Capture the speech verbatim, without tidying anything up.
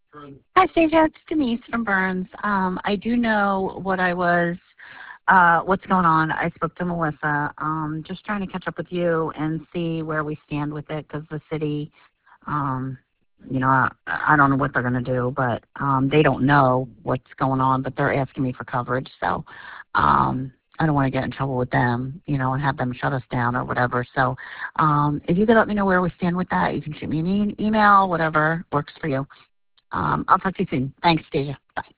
Hi, Stasia. It's Denise from Burns. Um, I do know what I was, uh, what's going on. I spoke to Melissa. Um, just trying to catch up with you and see where we stand with it because the city, um, you know, I, I don't know what they're going to do, but um, they don't know what's going on, but they're asking me for coverage. So um, I don't want to get in trouble with them, you know, and have them shut us down or whatever. So um, if you could let me know where we stand with that, you can shoot me an e- email, whatever works for you. Um, I'll talk to you soon. Thanks, Stasia. Bye.